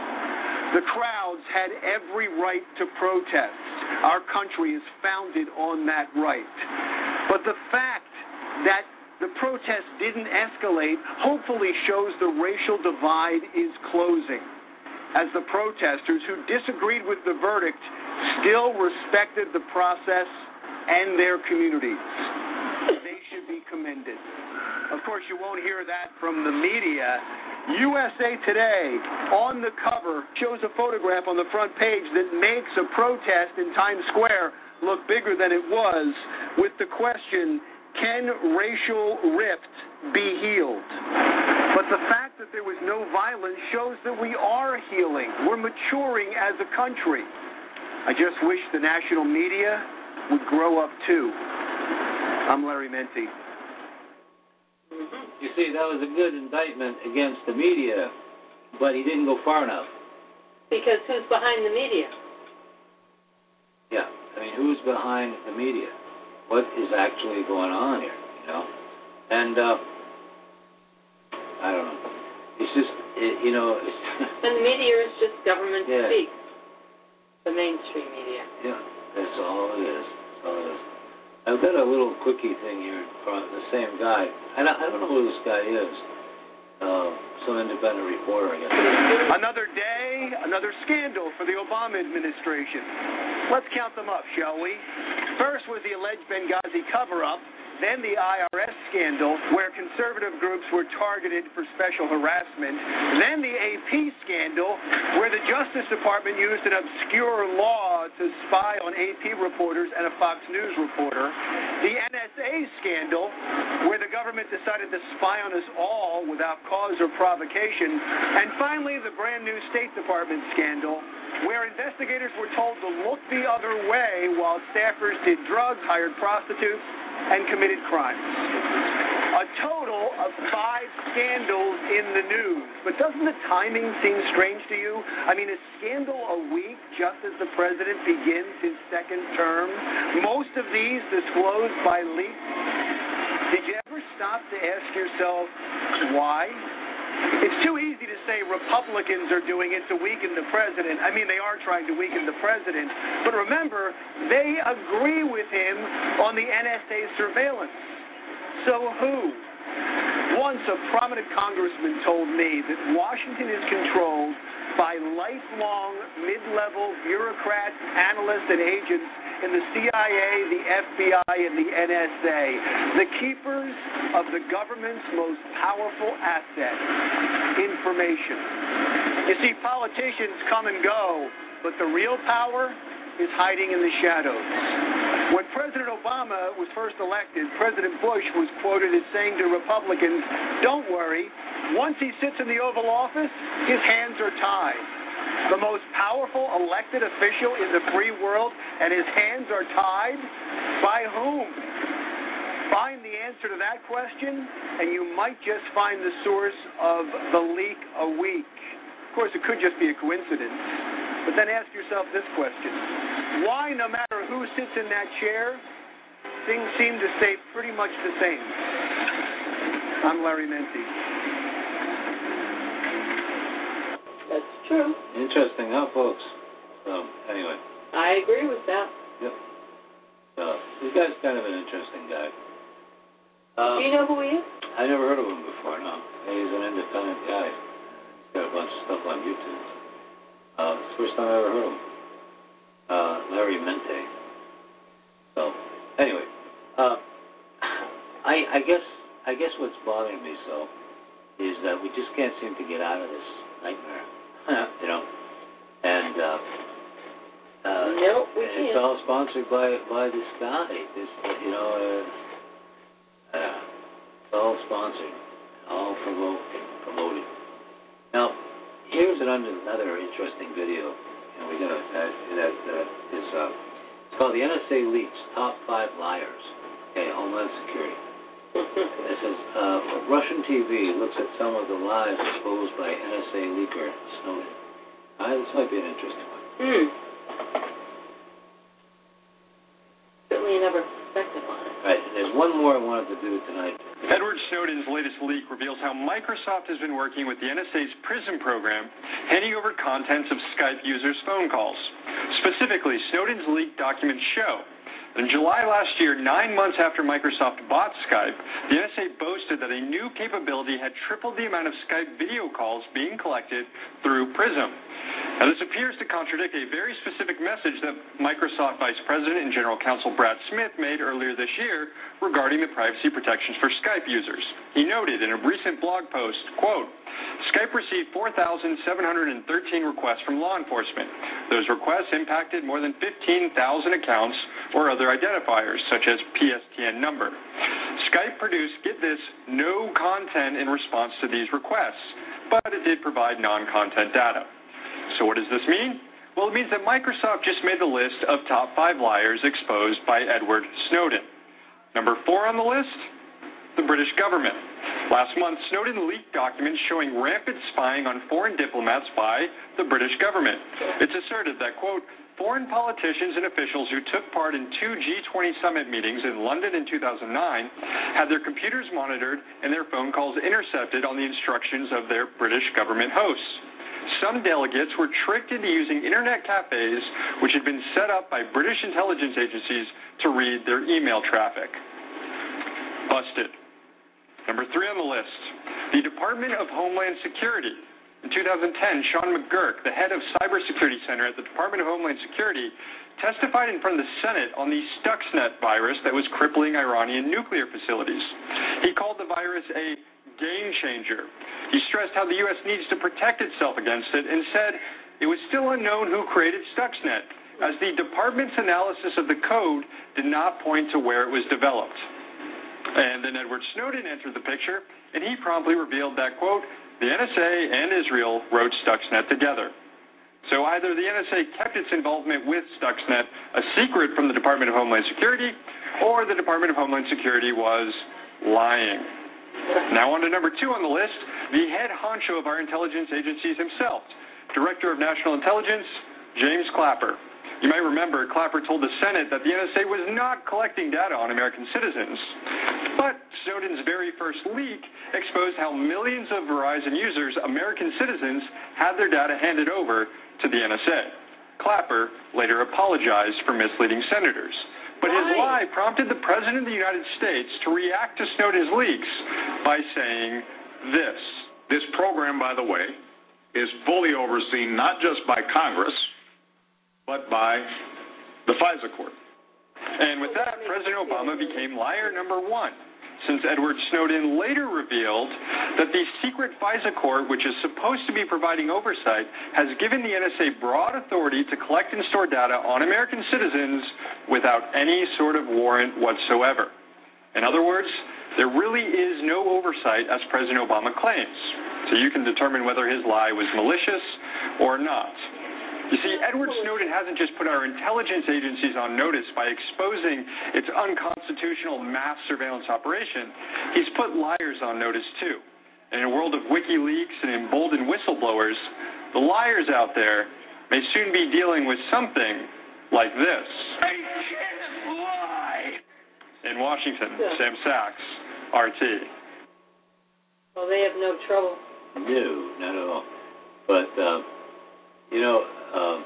The crowds had every right to protest. Our country is founded on that right. But the fact that the protest didn't escalate hopefully shows the racial divide is closing, as the protesters who disagreed with the verdict still respected the process and their communities. They should be commended. Of course, you won't hear that from the media. U S A Today, on the cover, shows a photograph on the front page that makes a protest in Times Square look bigger than it was, with the question, can racial rift be healed? But the fact that there was no violence shows that we are healing. We're maturing as a country. I just wish the national media would grow up too. I'm Larry Menti. You see, that was a good indictment against the media, but he didn't go far enough. Because who's behind the media? Yeah, I mean, who's behind the media? What is actually going on here, you know? And, uh, I don't know. It's just, it, you know... It's and the media is just government yeah. speak. The mainstream media. Yeah, that's all it is. That's all it is. I've got a little quickie thing here from the same guy. I don't, I don't know who this guy is. Uh, some independent reporter, I guess. Another day, another scandal for the Obama administration. Let's count them up, shall we? First was the alleged Benghazi cover-up, then the I R S scandal, where conservative groups were targeted for special harassment, then the A P scandal, where the Justice Department used an obscure law to spy on A P reporters and a Fox News reporter, the N S A scandal, where the government decided to spy on us all without cause or provocation, and finally the brand new State Department scandal, where investigators were told to look the other way while staffers did drugs, hired prostitutes, and committed crimes. A total of five scandals in the news. But doesn't the timing seem strange to you? I mean, a scandal a week just as the president begins his second term? Most of these disclosed by leaks. Did you ever stop to ask yourself why? It's too easy to say Republicans are doing it to weaken the president. I mean, they are trying to weaken the president. But remember, they agree with him on the N S A surveillance. So who? Once a prominent congressman told me that Washington is controlled by lifelong mid-level bureaucrats, analysts, and agents in the C I A, the F B I, and the N S A, the keepers of the government's most powerful asset, information. You see, politicians come and go, but the real power is hiding in the shadows. When President Obama was first elected, President Bush was quoted as saying to Republicans, "Don't worry, once he sits in the Oval Office, his hands are tied." The most powerful elected official in the free world, and his hands are tied? By whom? Find the answer to that question, and you might just find the source of the leak a week. Of course, it could just be a coincidence. But then ask yourself this question. Why, no matter who sits in that chair, things seem to stay pretty much the same? I'm Larry Menti. That's true. Interesting, huh, folks? So, anyway. I agree with that. Yep. So, this guy's kind of an interesting guy. Um, Do you know who he is? I never heard of him before, no. He's an independent guy. He's got a bunch of stuff on YouTube. Uh, it's the first time I ever heard of him. Uh, Larry Menti. So, anyway. Uh, I, I guess I guess what's bothering me so is that we just can't seem to get out of this nightmare. You know? And, uh, uh, no, we it's can't. all sponsored by, by this guy. This, you know, uh, uh, it's all sponsored, all promoted. promoted. Now, here's an, another interesting video, and we got uh, that uh, is uh, it's called the N S A leaks top five liars. Okay, Homeland Security. It says uh, Russian T V looks at some of the lies exposed by N S A leaker Snowden. Uh, this might be an interesting one. Hmm. Certainly never perspective on it. Right, there's one more I wanted to do tonight. Edward Snowden's latest leak reveals how Microsoft has been working with the N S A's PRISM program, handing over contents of Skype users' phone calls. Specifically, Snowden's leaked documents show that in July last year, nine months after Microsoft bought Skype, the N S A boasted that a new capability had tripled the amount of Skype video calls being collected through PRISM. Now, this appears to contradict a very specific message that Microsoft Vice President and General Counsel Brad Smith made earlier this year regarding the privacy protections for Skype users. He noted in a recent blog post, quote, Skype received four thousand seven hundred thirteen requests from law enforcement. Those requests impacted more than fifteen thousand accounts or other identifiers, such as P S T N number. Skype produced, get this, no content in response to these requests, but it did provide non-content data. So what does this mean? Well, it means that Microsoft just made the list of top five liars exposed by Edward Snowden. Number four on the list, the British government. Last month, Snowden leaked documents showing rampant spying on foreign diplomats by the British government. It's asserted that, quote, foreign politicians and officials who took part in two G twenty summit meetings in London in two thousand nine had their computers monitored and their phone calls intercepted on the instructions of their British government hosts. Some delegates were tricked into using internet cafes which had been set up by British intelligence agencies to read their email traffic. Busted. Number three on the list, the Department of Homeland Security. In two thousand ten, Sean McGurk, the head of Cybersecurity Center at the Department of Homeland Security, testified in front of the Senate on the Stuxnet virus that was crippling Iranian nuclear facilities. He called the virus a game changer. He stressed how the U S needs to protect itself against it and said it was still unknown who created Stuxnet, as the department's analysis of the code did not point to where it was developed. And then Edward Snowden entered the picture, and he promptly revealed that, quote, the N S A and Israel wrote Stuxnet together. So either the N S A kept its involvement with Stuxnet a secret from the Department of Homeland Security, or the Department of Homeland Security was lying. Now on to number two on the list, the head honcho of our intelligence agencies himself, Director of National Intelligence, James Clapper. You might remember Clapper told the Senate that the N S A was not collecting data on American citizens. But Snowden's very first leak exposed how millions of Verizon users, American citizens, had their data handed over to the N S A. Clapper later apologized for misleading senators. But his lie prompted the President of the United States to react to Snowden's leaks by saying this. This program, by the way, is fully overseen not just by Congress, but by the FISA court. And with that, President Obama became liar number one, since Edward Snowden later revealed that the secret FISA court, which is supposed to be providing oversight, has given the N S A broad authority to collect and store data on American citizens without any sort of warrant whatsoever. In other words, there really is no oversight, as President Obama claims. So you can determine whether his lie was malicious or not. You see, Edward Snowden hasn't just put our intelligence agencies on notice by exposing its unconstitutional mass surveillance operation. He's put liars on notice, too. And in a world of WikiLeaks and emboldened whistleblowers, the liars out there may soon be dealing with something like this. I can't lie! In Washington, yeah. Sam Sachs, R T. Well, they have no trouble. No, not at all. But, um, you know, Um,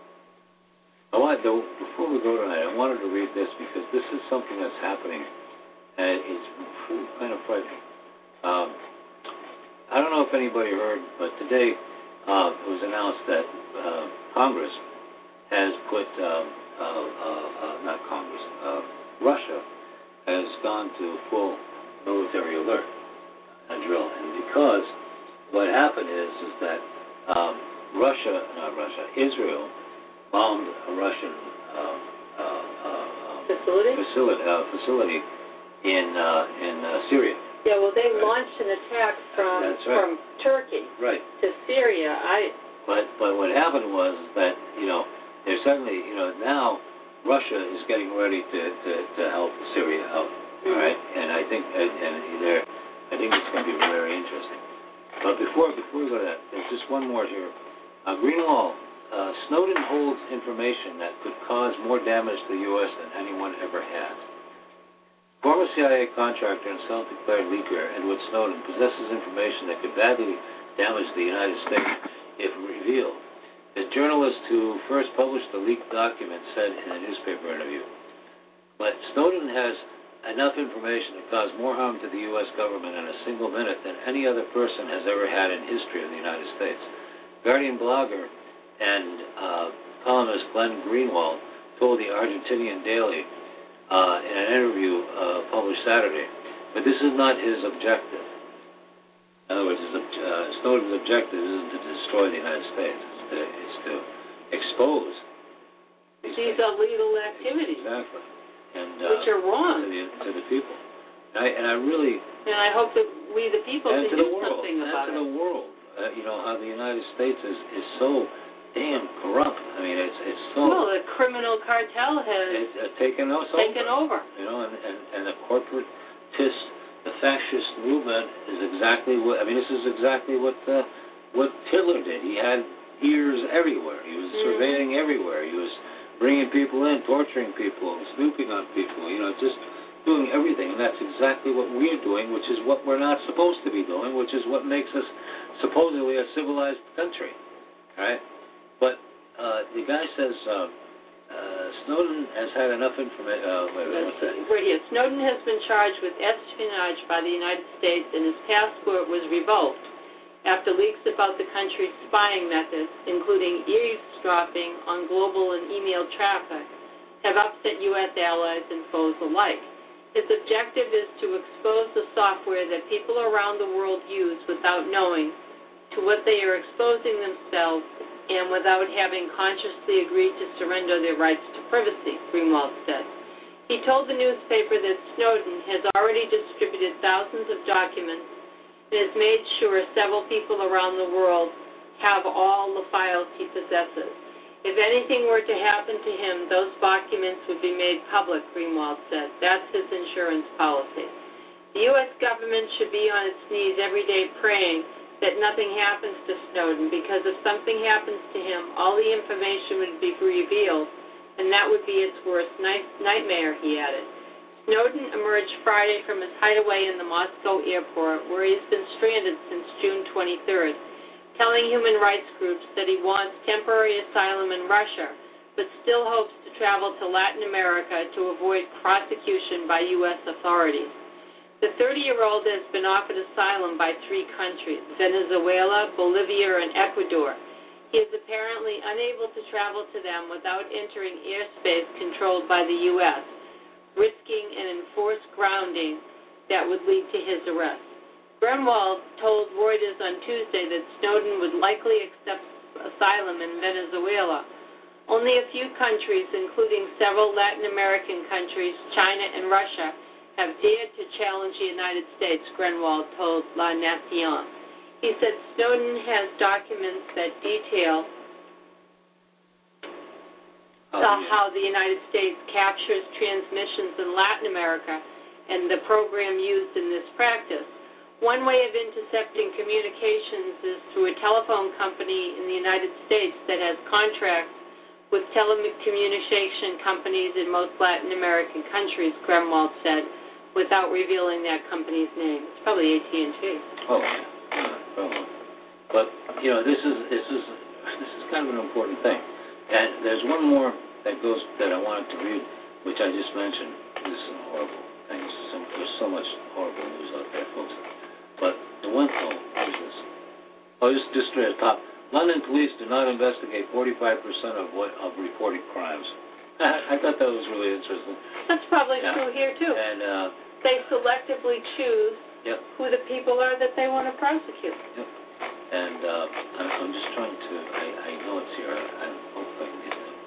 I wanted to, before we go tonight, I wanted to read this because this is something that's happening, and it's kind of frightening. Um, I don't know if anybody heard, but today uh, it was announced that uh, Congress has put, um, uh, uh, uh, not Congress, uh, Russia has gone to full military alert and drill, and because what happened is, is that um, Russia, not Russia, Israel bombed a Russian uh, uh, uh, facility facility, uh, facility in uh, in uh, Syria. Yeah, well, they right. launched an attack from That's right. from Turkey right. to Syria. I. But but what happened was that you know they're suddenly you know now Russia is getting ready to, to, to help Syria out. Mm-hmm. All right, and I think and, and they're I think it's going to be very interesting. But before before we go to that, there's just one more here. Uh, Greenwald, uh, Snowden holds information that could cause more damage to the U S than anyone ever has. Former C I A contractor and self-declared leaker Edward Snowden possesses information that could badly damage the United States if revealed. The journalist who first published the leaked document said in a newspaper interview. But Snowden has enough information to cause more harm to the U S government in a single minute than any other person has ever had in history of the United States. Guardian blogger and uh, columnist Glenn Greenwald told the Argentinian Daily uh, in an interview uh, published Saturday, but this is not his objective. In other words, his, uh, Snowden's objective isn't to destroy the United States; it's to, it's to expose these, these illegal activities, exactly, and uh, which are wrong to the, to the people. And I, and I really and I hope that we, the people, and can to do the world, something and about to it. the world. Uh, you know how the United States is, is so damn corrupt. I mean, it's it's so. Well, the criminal cartel has it's, uh, taken us taken over. over. You know, and, and, and the corporatist, the fascist movement is exactly what. I mean, this is exactly what uh, what Hitler did. He had ears everywhere. He was mm-hmm. surveying everywhere. He was bringing people in, torturing people, snooping on people. You know, just doing everything. And that's exactly what we're doing, which is what we're not supposed to be doing, which is what makes us supposedly a civilized country, right? But uh, the guy says uh, uh, Snowden has had enough information. Uh, wait, wait, what's that? Right here. Snowden has been charged with espionage by the United States, and his passport was revoked after leaks about the country's spying methods, including eavesdropping on global and email traffic, have upset U S allies and foes alike. His objective is to expose the software that people around the world use without knowing to what they are exposing themselves and without having consciously agreed to surrender their rights to privacy, Greenwald said. He told the newspaper that Snowden has already distributed thousands of documents and has made sure several people around the world have all the files he possesses. If anything were to happen to him, those documents would be made public, Greenwald said. That's his insurance policy. The U S government should be on its knees every day praying that nothing happens to Snowden, because if something happens to him, all the information would be revealed, and that would be its worst night- nightmare, he added. Snowden emerged Friday from his hideaway in the Moscow airport, where he's been stranded since June twenty-third, telling human rights groups that he wants temporary asylum in Russia, but still hopes to travel to Latin America to avoid prosecution by U S authorities. The thirty-year-old has been offered asylum by three countries, Venezuela, Bolivia, and Ecuador. He is apparently unable to travel to them without entering airspace controlled by the U S, risking an enforced grounding that would lead to his arrest. Greenwald told Reuters on Tuesday that Snowden would likely accept asylum in Venezuela. Only a few countries, including several Latin American countries, China and Russia, have dared to challenge the United States, Greenwald told La Nación. He said Snowden has documents that detail Oh, uh, yeah. how the United States captures transmissions in Latin America and the program used in this practice. One way of intercepting communications is through a telephone company in the United States that has contracts with telecommunication companies in most Latin American countries, Greenwald said, without revealing that company's name. It's probably A T and T. Oh, yeah, probably. But you know, this is this is this is kind of an important thing. And there's one more that goes that I wanted to read, which I just mentioned. This is a horrible thing. So, there's so much horrible news out there, folks. But the one, oh, what is this? Oh, just just straight at the top. London police do not investigate forty-five percent of what of reported crimes. I thought that was really interesting. That's probably yeah. true here, too. And uh, they selectively choose yep. who the people are that they want to prosecute. Yep. And uh, I'm, I'm just trying to, I, I know it's here. I, I hope I can get it.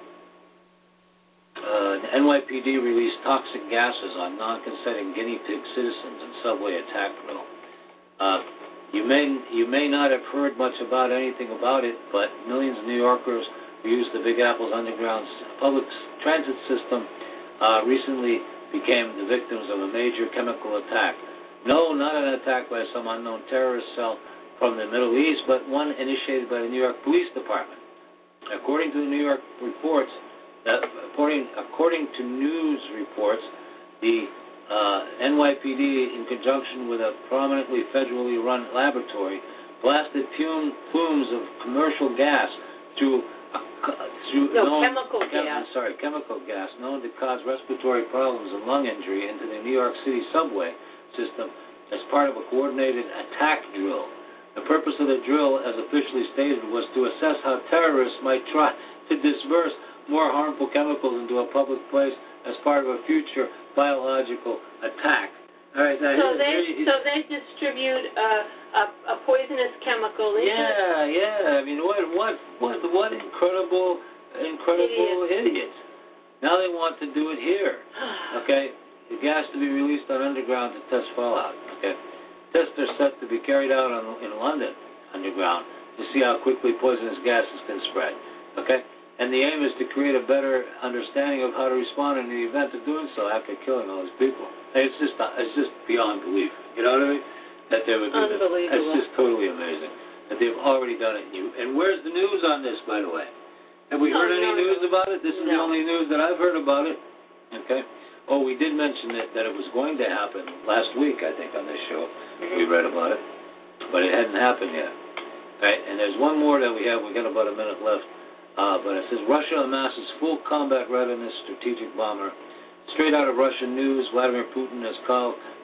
Uh, the N Y P D released toxic gases on non-consenting guinea pig citizens in subway attack drill. Uh, you may you may not have heard much about anything about it, but millions of New Yorkers who use the Big Apple's underground public transit system uh, recently became the victims of a major chemical attack. No, not an attack by some unknown terrorist cell from the Middle East, but one initiated by the New York Police Department. According to the New York reports, that according according to news reports, the uh, N Y P D, in conjunction with a prominently federally run laboratory, blasted fume, plumes of commercial gas through, uh, through no, known, chemical chem- gas. Sorry, chemical gas known to cause respiratory problems and lung injury into the New York City subway system as part of a coordinated attack drill. The purpose of the drill, as officially stated, was to assess how terrorists might try to disperse more harmful chemicals into a public place as part of a future biological attack. All right, now so here, they here you, so they distribute uh, a, a poisonous chemical into yeah, yeah. I mean, what, what, what, what incredible, incredible idiots. idiots. Now they want to do it here. Okay, the gas to be released on underground to test fallout. Okay, tests are set to be carried out on, in London underground to see how quickly poisonous gases can spread. Okay, and the aim is to create a better understanding of how to respond in the event of doing so after killing all these people. It's just, it's just beyond belief. You know what I mean? That they would do this. Unbelievable. It's just totally amazing that they've already done it. You, and where's the news on this, by the way? Have we No, heard any no, news no. about it? This is No. the only news that I've heard about it. Okay. Oh, we did mention that, that it was going to happen last week, I think, on this show. Mm-hmm. We read about it. But it hadn't happened yet. Right? And there's one more that we have. We've got about a minute left. Uh, but it says, Russia amasses full combat readiness strategic bomber. Straight out of Russian news, Vladimir Putin has called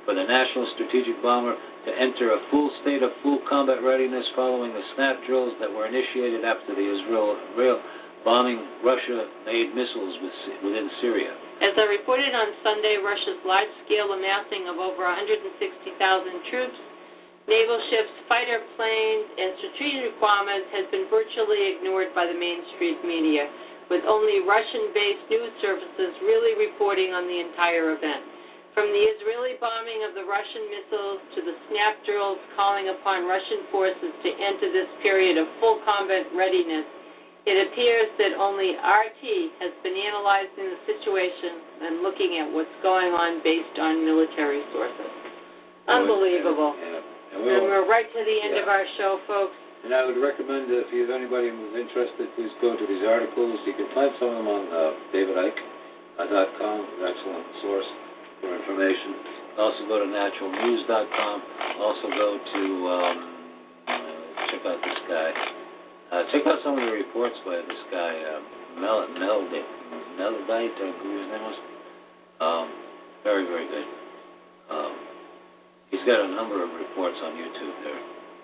for the National Strategic Bomber to enter a full state of full combat readiness following the snap drills that were initiated after the Israel, Israel bombing Russia-made missiles within Syria. As I reported on Sunday, Russia's large-scale amassing of over one hundred sixty thousand troops, naval ships, fighter planes, and strategic bombers has been virtually ignored by the mainstream media, with only Russian-based news services really reporting on the entire event. From the Israeli bombing of the Russian missiles to the snap drills calling upon Russian forces to enter this period of full combat readiness, it appears that only R T has been analyzing the situation and looking at what's going on based on military sources. Unbelievable. Yeah. And, we'll, and we're right to the end yeah. of our show, folks. And I would recommend that if you have anybody who's interested, please go to these articles. You can find some of them on uh, david icke dot com, an excellent source for information. Also go to natural news dot com. Also go to, um, uh, check out this guy. Uh, check out some of the reports by this guy, um, Mel, Meldite, Meldite, or who his name was. Um, very, very good. Um, he's got a number of reports on YouTube there.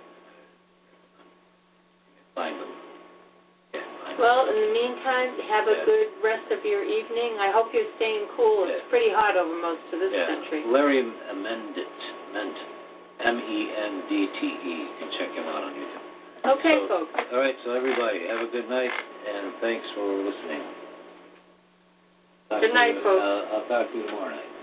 Find them. Yeah, find well, them. in the meantime, have a yeah. good rest of your evening. I hope you're staying cool. It's yeah. pretty hot over most of this yeah. country. Larry Mendit, Ment, M E N D T E. You can check him out on YouTube. Okay, so, folks. All right, so everybody, have a good night, and thanks for listening. Talk Good night, you, folks. Uh, I'll talk to you tomorrow night.